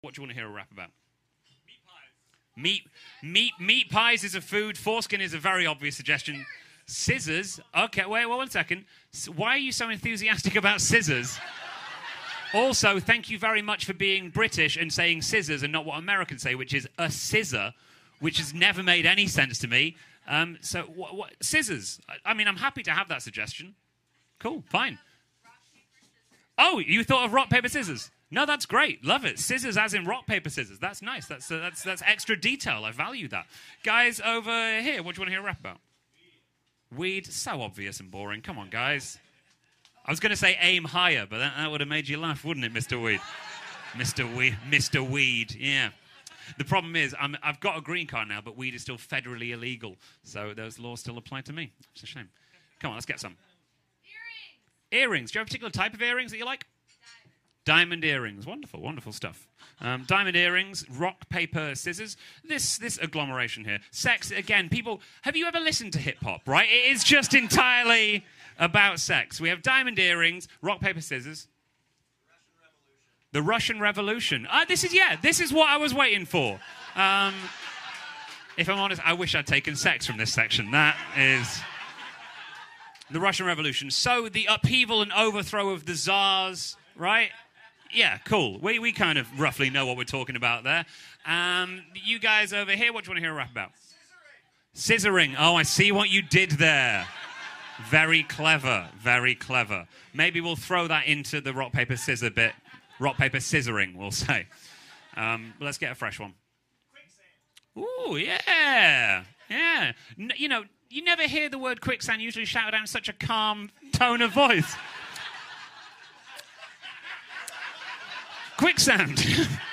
What do you want to hear a rap about? Meat pies is a food. Foreskin is a very obvious suggestion. Scissors? Okay, wait 1 second. Why are you so enthusiastic about scissors? Also, thank you very much for being British and saying scissors and not what Americans say, which is a scissor, which has never made any sense to me. So, what scissors? I mean, I'm happy to have that suggestion. Cool, fine. Oh, you thought of rock, paper, scissors? No, that's great. Love it. Scissors as in rock, paper, scissors. That's nice. That's extra detail. I value that. Guys over here, what do you want to hear a rap about? Weed. So obvious and boring. Come on, guys. I was going to say aim higher, but that would have made you laugh, wouldn't it, Mr. Weed? Mr. Weed, yeah. The problem is, I've got a green card now, but weed is still federally illegal. So those laws still apply to me. It's a shame. Come on, let's get some. Earrings. Do you have a particular type of earrings that you like? Diamond earrings. Wonderful, wonderful stuff. Diamond earrings, rock, paper, scissors. This agglomeration here. Sex, again, people... Have you ever listened to hip-hop, right? It is just entirely about sex. We have diamond earrings, rock, paper, scissors. The Russian Revolution. This is what I was waiting for. If I'm honest, I wish I'd taken sex from this section. That is... The Russian Revolution. So the upheaval and overthrow of the Tsars, right? Yeah, cool. We kind of roughly know what we're talking about there. You guys over here, what do you want to hear a rap about? Scissoring. Oh, I see what you did there. Very clever, very clever. Maybe we'll throw that into the rock, paper, scissor bit. Rock, paper, scissoring, we'll say. But let's get a fresh one. Ooh, yeah. Yeah. You know, you never hear the word quicksand usually shouted out in such a calm tone of voice. Quicksand.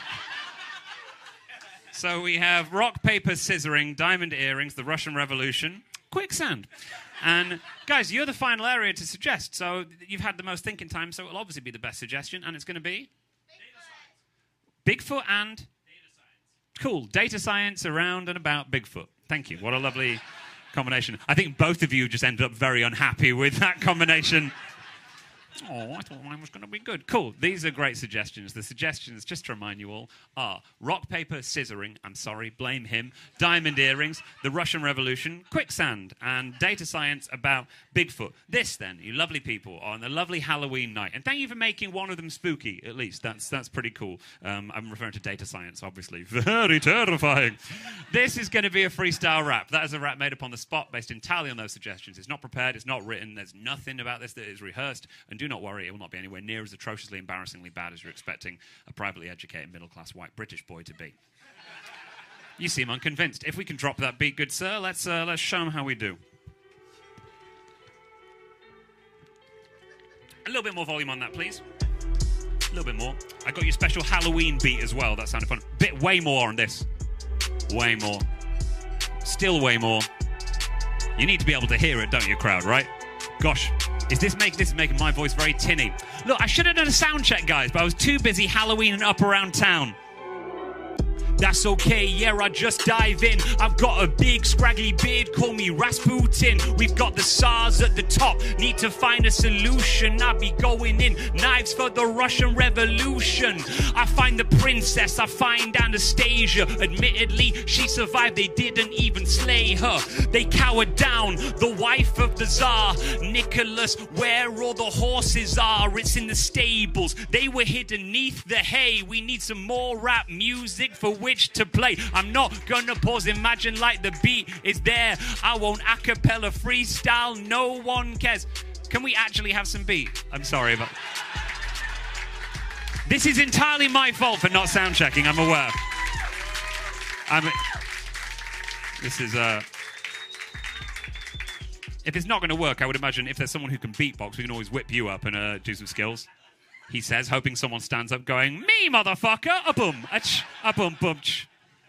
So we have rock, paper, scissoring, diamond earrings, the Russian Revolution, quicksand. And guys, you're the final area to suggest. So you've had the most thinking time, so it'll obviously be the best suggestion, and it's going to be? Bigfoot and? Data science. Cool. Data science around and about Bigfoot. Thank you. What a lovely combination. I think both of you just ended up very unhappy with that combination. Oh, I thought mine was going to be good. Cool. These are great suggestions. The suggestions, just to remind you all, are rock, paper, scissoring, I'm sorry, blame him, diamond earrings, the Russian Revolution, quicksand, and data science about Bigfoot. This, then, you lovely people, on a lovely Halloween night. And thank you for making one of them spooky, at least. That's pretty cool. I'm referring to data science, obviously. Very terrifying. This is going to be a freestyle rap. That is a rap made upon the spot, based entirely on those suggestions. It's not prepared. It's not written. There's nothing about this that is rehearsed. And do not worry, it will not be anywhere near as atrociously, embarrassingly bad as you're expecting a privately educated, middle-class, white British boy to be. You seem unconvinced. If we can drop that beat, good sir, let's show them how we do. A little bit more volume on that, please. A little bit more. I got your special Halloween beat as well. That sounded fun. Way more on this. Way more. Still way more. You need to be able to hear it, don't you, crowd, right? Gosh. This is making my voice very tinny. Look, I should have done a sound check, guys, but I was too busy Halloween and up around town. That's okay, yeah, I just dive in. I've got a big scraggly beard, call me Rasputin. We've got the SARS at the top, need to find a solution. I'll be going in, knives for the Russian Revolution. I find the princess, I find Anastasia. Admittedly, she survived, they didn't even slay her. They cowered down, the wife of the Tsar. Nicholas, where all the horses are, it's in the stables. They were hidden neath the hay. We need some more rap music for which to play. I'm not gonna pause, imagine like the beat is there. I won't a cappella freestyle, no one cares. Can we actually have some beat? I'm sorry, but this is entirely my fault for not sound checking, I'm aware. This is if it's not going to work, I would imagine if there's someone who can beatbox, we can always whip you up and do some skills. He says, hoping someone stands up going, me, motherfucker! A-boom, a-ch, a-boom, boom-ch.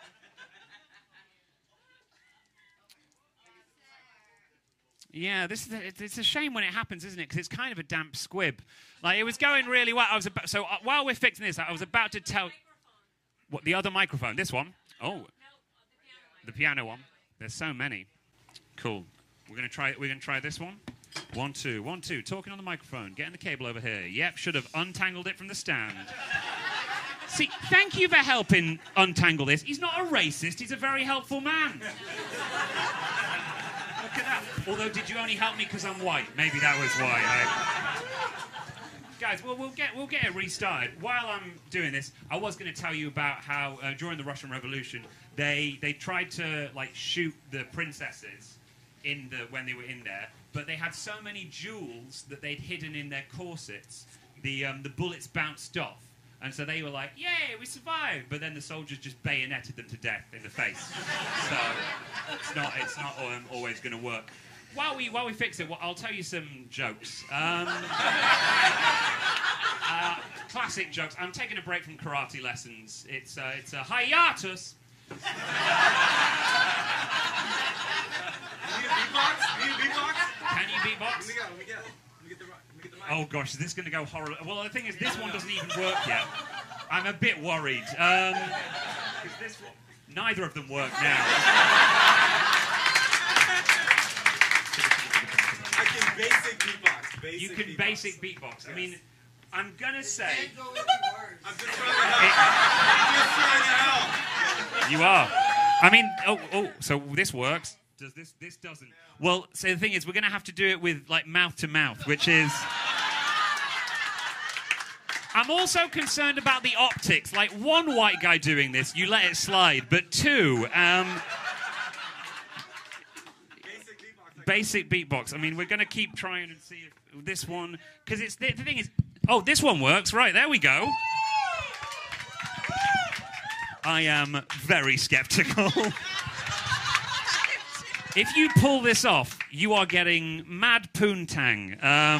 Yeah, it's a shame when it happens, isn't it? Because it's kind of a damp squib. Like, it was going really well. While we're fixing this, I was about to tell... What, the other microphone? This one? Oh. The piano one. There's so many. Cool. We're going to try this one. 1, 2, 1, 2. Talking on the microphone. Getting the cable over here. Yep, should have untangled it from the stand. See, thank you for helping untangle this. He's not a racist. He's a very helpful man. Look at that. Although, did you only help me because I'm white? Maybe that was why. Guys, well, we'll get it restarted. While I'm doing this, I was going to tell you about how during the Russian Revolution they tried to like shoot the princesses when they were in there, but they had so many jewels that they'd hidden in their corsets. The bullets bounced off, and so they were like, "Yay, we survived!" But then the soldiers just bayoneted them to death in the face. So it's not always going to work. While we fix it, I'll tell you some jokes. Classic jokes. I'm taking a break from karate lessons. It's a hiatus. Can you beatbox? Can you beatbox? Let me get the mic. Oh gosh, is this going to go horrible? Well, the thing is, this one doesn't even work yet. I'm a bit worried. Because this one, neither of them work now. I can basic beatbox. You can basic beatbox. Yes. I mean, I'm gonna say. I'm just trying to help. You are. I mean, so this works. Does this doesn't? Well, so the thing is, we're gonna have to do it with like mouth to mouth, which is. I'm also concerned about the optics. Like one white guy doing this, you let it slide, but two. Basic beatbox. I mean, we're going to keep trying and see if this one... Because it's the thing is... Oh, this one works. Right, there we go. I am very skeptical. If you pull this off, you are getting mad poontang.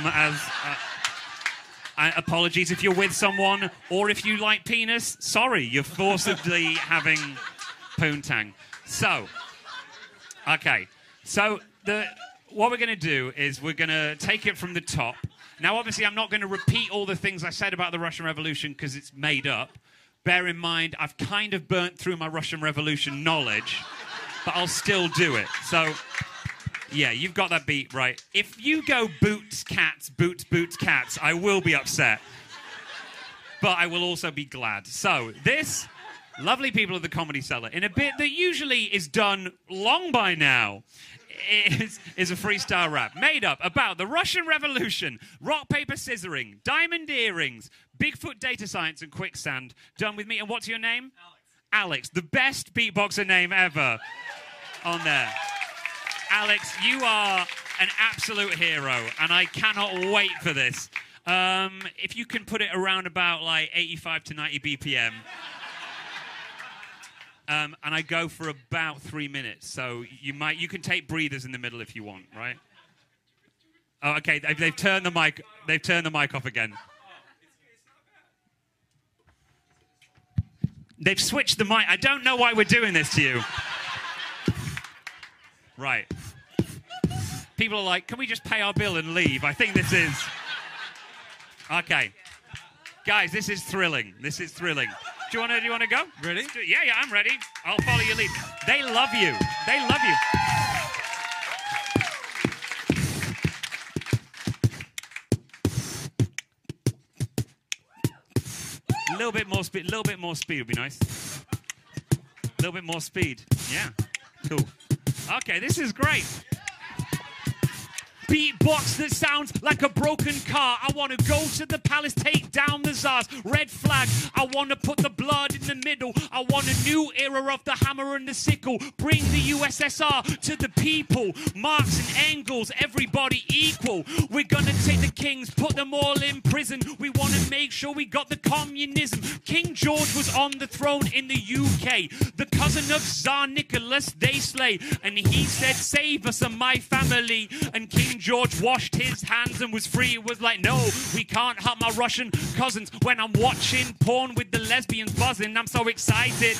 Apologies if you're with someone, or if you like penis. Sorry, you're forcibly having poontang. So, okay. So... what we're going to do is we're going to take it from the top. Now, obviously, I'm not going to repeat all the things I said about the Russian Revolution because it's made up. Bear in mind, I've kind of burnt through my Russian Revolution knowledge, but I'll still do it. So, yeah, you've got that beat right. If you go boots, cats, I will be upset. But I will also be glad. So, this... Lovely people of the Comedy Cellar, in a bit that usually is done long by now, is a freestyle rap made up about the Russian Revolution, rock, paper, scissoring, diamond earrings, Bigfoot data science, and quicksand. Done with me. And what's your name? Alex. The best beatboxer name ever on there. Alex, you are an absolute hero, and I cannot wait for this. If you can put it around about like 85 to 90 BPM. And I go for about 3 minutes, so you can take breathers in the middle if you want, right? Oh, okay. They've turned the mic. They've turned the mic off again. They've switched the mic. I don't know why we're doing this to you. Right. People are like, can we just pay our bill and leave? I think this is... Okay. Guys, this is thrilling. This is thrilling. Do you want to go? Ready? Yeah, I'm ready. I'll follow your lead. They love you. They love you. A little bit more speed. A little bit more speed would be nice. A little bit more speed. Yeah. Cool. Okay, this is great. Beatbox that sounds like a broken car. I want to go to the palace, take down the czars. Red flag, I want to put the blood in the middle. I want a new era of the hammer and the sickle. Bring the USSR to the people. Marx and Engels, everybody equal. We're going to take the kings, put them all in prison. We want to make sure we got the communism. King George was on the throne in the UK. The cousin of Tsar Nicholas they slay. And he said, save us and my family. And King George washed his hands and was free. It was like, no, we can't hurt my Russian cousins. When I'm watching porn with the lesbians buzzing, I'm so excited.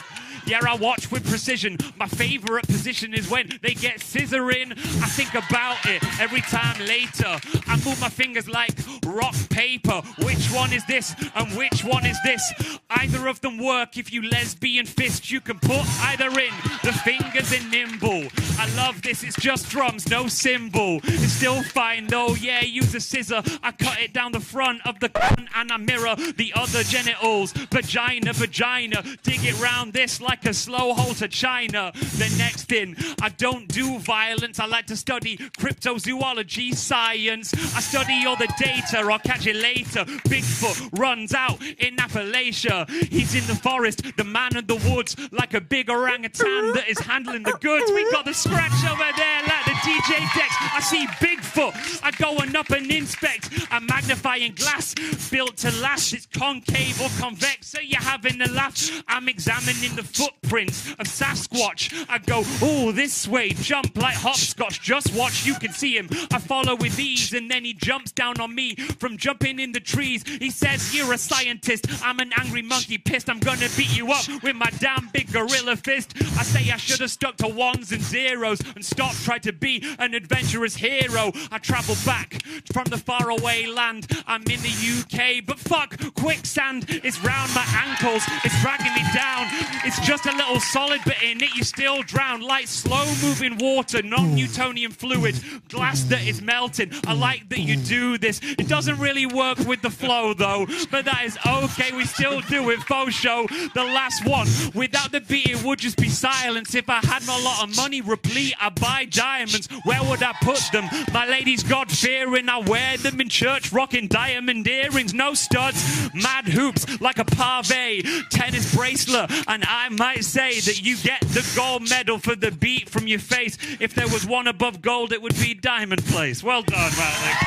Yeah, I watch with precision. My favorite position is when they get scissoring. I think about it every time later. I move my fingers like rock paper. Which one is this and which one is this? Either of them work if you lesbian fist. You can put either in. The fingers are nimble. I love this, it's just drums, no cymbal. It's still fine though, yeah, use a scissor. I cut it down the front of the cunt and I mirror the other genitals. Vagina, vagina. Dig it round this like a slow hole to China. The next thing, I don't do violence. I like to study cryptozoology science. I study all the data, I'll catch it later. Bigfoot runs out in Appalachia. He's in the forest, the man of the woods, like a big orangutan that is handling the goods. We got the scratch over there like the DJ decks. I see Bigfoot, I go and up and inspect. A magnifying glass built to last. It's concave or convex, so you're having a laugh. I'm examining the footprints of Sasquatch. I go, oh, this way, jump like hopscotch. Just watch, you can see him. I follow with ease, and then he jumps down on me from jumping in the trees. He says, you're a scientist. I'm an angry monkey pissed. I'm gonna beat you up with my damn big gorilla fist. I say I should have stuck to ones and zeros and stopped trying to be an adventurous hero. I travel back from the faraway land. I'm in the UK, but fuck, quicksand is round my ankles. It's dragging me down. It's just a little solid, but in it you still drown. Like slow-moving water, non-Newtonian fluid, glass that is melting. I like that you do this. It doesn't really work with the flow, though, but that is okay. We still do it, faux show. The last one, without the beat, it would just be silence. If I had a lot of money replete, I'd buy diamonds. Where would I put them? My lady's God-fearing. I wear them in church, rocking diamond earrings. No studs, mad hoops like a pave, tennis bracelet. And I might say that you get the gold medal for the beat from your face. If there was one above gold, it would be diamond place. Well done, Alex.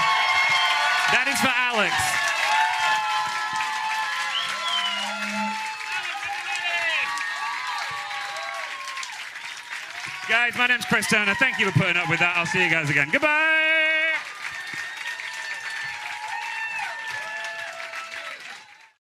That is for Alex. Guys, my name's Chris Turner. Thank you for putting up with that. I'll see you guys again. Goodbye.